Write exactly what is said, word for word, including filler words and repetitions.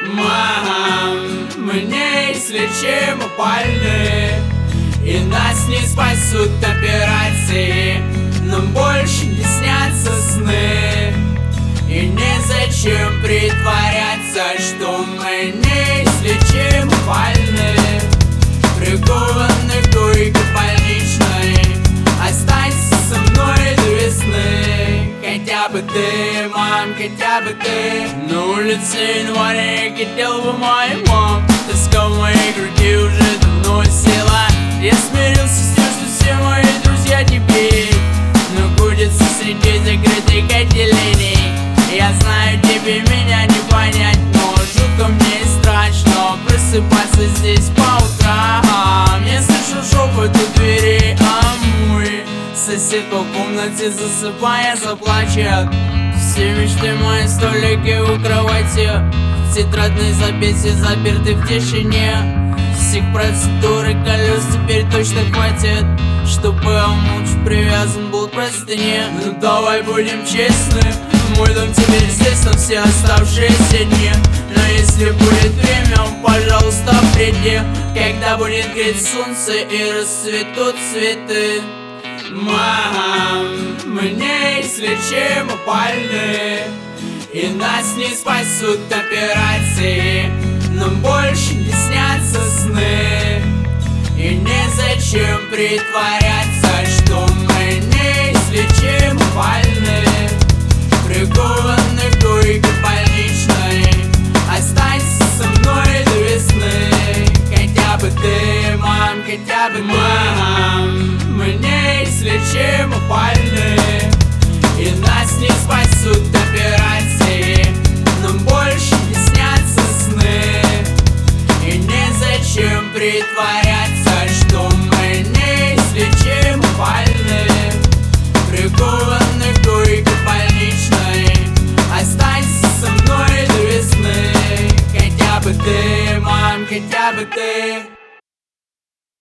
Мам, мы неизлечимо больны, и нас не спасут операции. Нам больше не снятся сны, и незачем притворяться, что мы неизлечимо больны. Прикованы к койке больничной, останься со мной до весны. Хотя бы ты, мам, хотя бы ты. На улице января хотел бы мой мам. Тоска в моей груди уже давно села. Я смирился с тем, что все мои друзья теперь находятся среди закрытых отделений. Я знаю, тебе меня не понять, но жутко мне и страшно просыпаться здесь по утрам. Я слышу шепот у двери, а мой сосед по комнате, засыпая, заплачет. Все мечты мои, столики у кровати, в тетрадной записи заперты в тишине. Всех процедур и колес теперь точно хватит, чтобы омуч привязан был к простыне. Ну давай будем честны, мой дом теперь здесь на все оставшиеся дни. Но если будет время, пожалуйста, приди, когда будет греть солнце и расцветут цветы. Мам, мы неизлечимо больны, и нас не спасут операции. Нам больше не снятся сны, и незачем притворяться, что мы неизлечимо больны. Прикованы к койке больничной, останься со мной до весны. Хотя бы ты, мам, хотя бы ты. Мам, мы неизлечимо больны, и нас не спасут операции. Нам больше не снятся сны, и незачем притворяться, что мы неизлечимо больны. Прикованы к койке больничной, останься со мной до весны. Хотя бы ты, мам, хотя бы ты.